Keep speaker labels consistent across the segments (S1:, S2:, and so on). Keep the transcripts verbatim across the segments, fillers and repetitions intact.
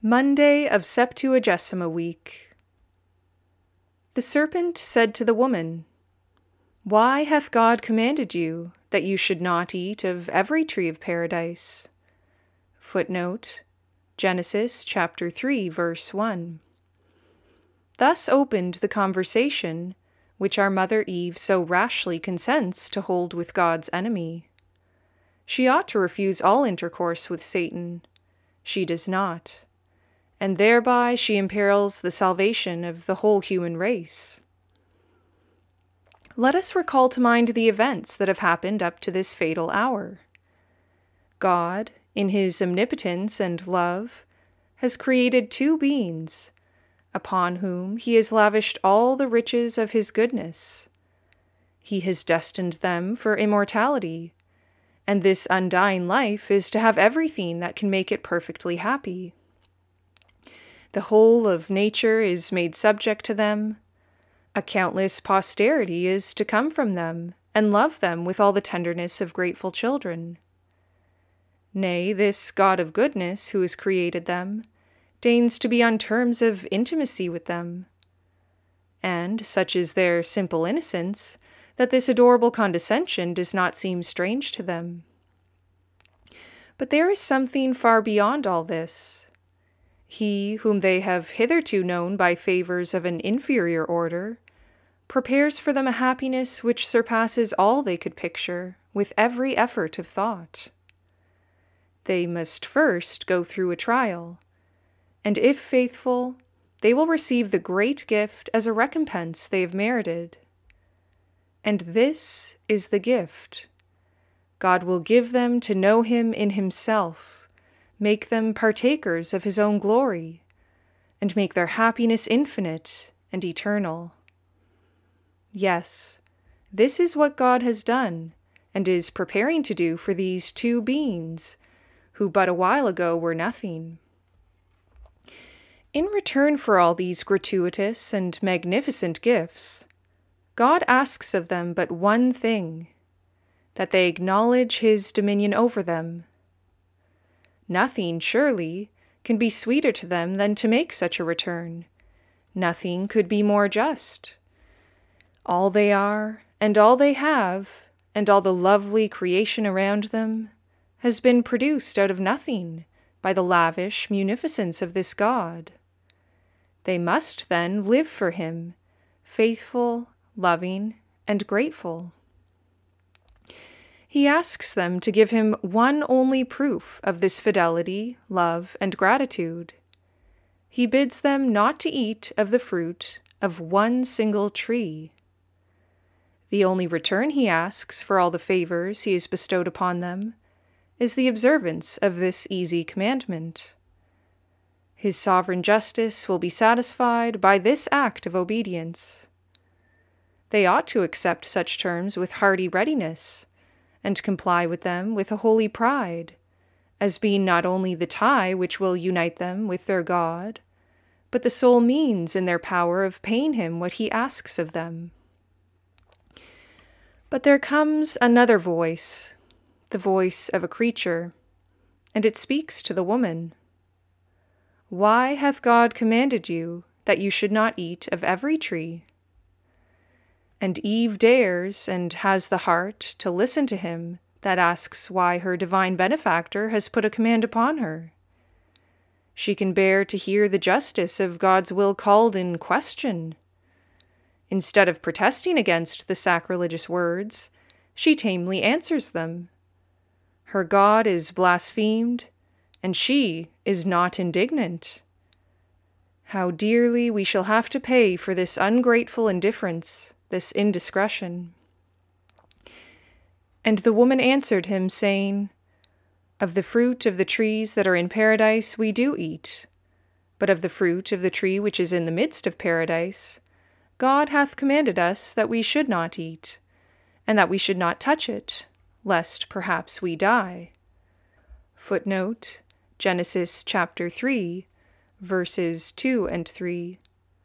S1: Monday of Septuagesima week. The serpent said to the woman, Why hath God commanded you that you should not eat of every tree of paradise? Footnote, Genesis chapter three, verse one. Thus opened the conversation which our mother Eve so rashly consents to hold with God's enemy. She ought to refuse all intercourse with Satan. She does not. And thereby she imperils the salvation of the whole human race. Let us recall to mind the events that have happened up to this fatal hour. God, in his omnipotence and love, has created two beings, upon whom he has lavished all the riches of his goodness. He has destined them for immortality, and this undying life is to have everything that can make it perfectly happy. The whole of nature is made subject to them. A countless posterity is to come from them, and love them with all the tenderness of grateful children. Nay, this God of goodness, who has created them, deigns to be on terms of intimacy with them. And such is their simple innocence, that this adorable condescension does not seem strange to them. But there is something far beyond all this. He, whom they have hitherto known by favors of an inferior order, prepares for them a happiness which surpasses all they could picture with every effort of thought. They must first go through a trial, and if faithful, they will receive the great gift as a recompense they have merited. And this is the gift. God will give them to know him in himself, make them partakers of his own glory, and make their happiness infinite and eternal. Yes, this is what God has done, and is preparing to do for these two beings, who but a while ago were nothing. In return for all these gratuitous and magnificent gifts, God asks of them but one thing, that they acknowledge his dominion over them. Nothing, surely, can be sweeter to them than to make such a return. Nothing could be more just. All they are, and all they have, and all the lovely creation around them, has been produced out of nothing by the lavish munificence of this God. They must then live for him, faithful, loving, and grateful. He asks them to give him one only proof of this fidelity, love, and gratitude. He bids them not to eat of the fruit of one single tree. The only return he asks for all the favors he has bestowed upon them is the observance of this easy commandment. His sovereign justice will be satisfied by this act of obedience. They ought to accept such terms with hearty readiness, and comply with them with a holy pride, as being not only the tie which will unite them with their God, but the sole means in their power of paying him what he asks of them. But there comes another voice, the voice of a creature, and it speaks to the woman. Why hath God commanded you that you should not eat of every tree? And Eve dares and has the heart to listen to him that asks why her divine benefactor has put a command upon her. She can bear to hear the justice of God's will called in question. Instead of protesting against the sacrilegious words, she tamely answers them. Her God is blasphemed, and she is not indignant. How dearly we shall have to pay for this ungrateful indifference, this indiscretion. And the woman answered him, saying, Of the fruit of the trees that are in paradise we do eat, but of the fruit of the tree which is in the midst of paradise, God hath commanded us that we should not eat, and that we should not touch it, lest perhaps we die. Footnote, Genesis chapter three, verses two and three.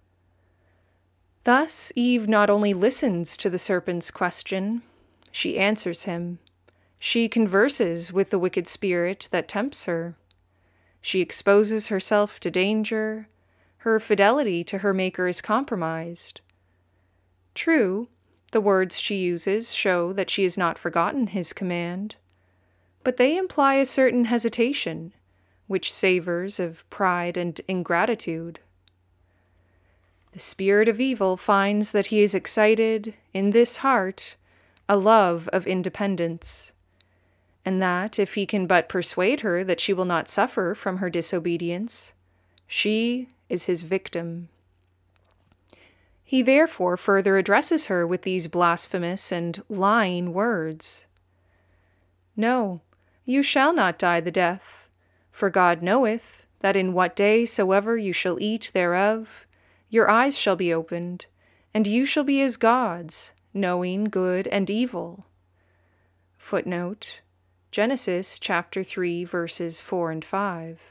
S1: Thus Eve not only listens to the serpent's question, she answers him. She converses with the wicked spirit that tempts her. She exposes herself to danger. Her fidelity to her Maker is compromised. True, the words she uses show that she has not forgotten his command, but they imply a certain hesitation, which savors of pride and ingratitude. The spirit of evil finds that he is excited, in this heart, a love of independence, and that if he can but persuade her that she will not suffer from her disobedience, she is his victim. He therefore further addresses her with these blasphemous and lying words. No, you shall not die the death, for God knoweth that in what day soever you shall eat thereof, your eyes shall be opened, and you shall be as gods, knowing good and evil. Footnote: Genesis chapter three, verses four and five.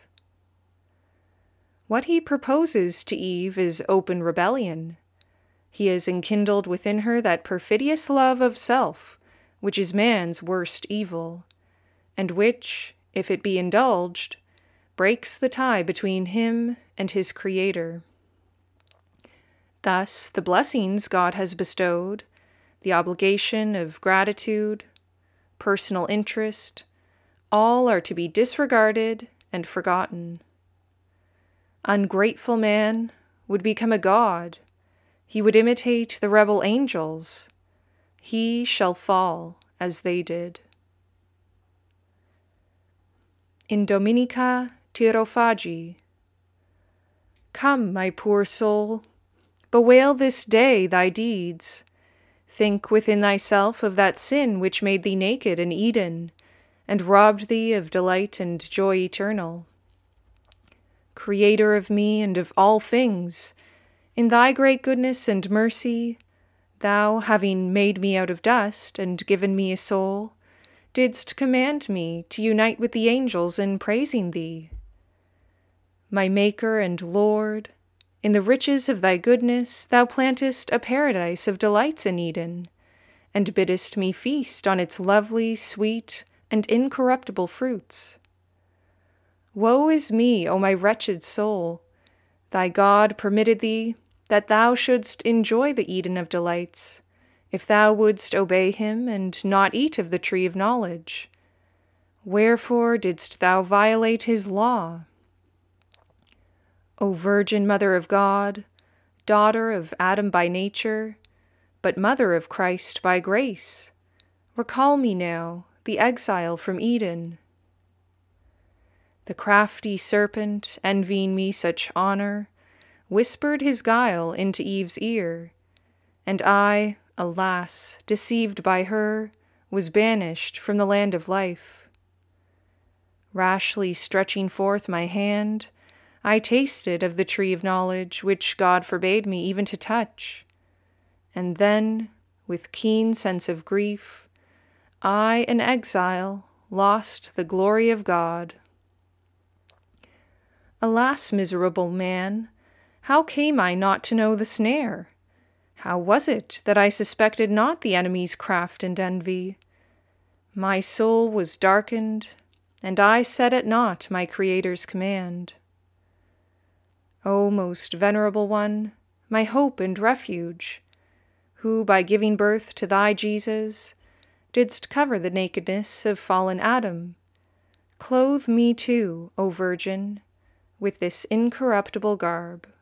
S1: What he proposes to Eve is open rebellion. He has enkindled within her that perfidious love of self, which is man's worst evil, and which, if it be indulged, breaks the tie between him and his Creator. Thus, the blessings God has bestowed, the obligation of gratitude, personal interest, all are to be disregarded and forgotten. Ungrateful man would become a god. He would imitate the rebel angels. He shall fall as they did. In Dominica Tyrofagi. Come, my poor soul, bewail this day thy deeds. Think within thyself of that sin which made thee naked in Eden, and robbed thee of delight and joy eternal. Creator of me and of all things, in thy great goodness and mercy, thou, having made me out of dust and given me a soul, didst command me to unite with the angels in praising thee. My Maker and Lord, in the riches of thy goodness thou plantest a paradise of delights in Eden, and biddest me feast on its lovely, sweet, and incorruptible fruits. Woe is me, O my wretched soul! Thy God permitted thee that thou shouldst enjoy the Eden of delights, if thou wouldst obey him and not eat of the tree of knowledge. Wherefore didst thou violate his law? O Virgin Mother of God, daughter of Adam by nature, but Mother of Christ by grace, recall me now, the exile from Eden. The crafty serpent, envying me such honor, whispered his guile into Eve's ear, and I, alas, deceived by her, was banished from the land of life. Rashly stretching forth my hand, I tasted of the tree of knowledge which God forbade me even to touch, and then, with keen sense of grief, I, an exile, lost the glory of God. Alas, miserable man, how came I not to know the snare? How was it that I suspected not the enemy's craft and envy? My soul was darkened, and I set at naught my Creator's command. O most venerable one, my hope and refuge, who by giving birth to thy Jesus didst cover the nakedness of fallen Adam, clothe me too, O Virgin, with this incorruptible garb.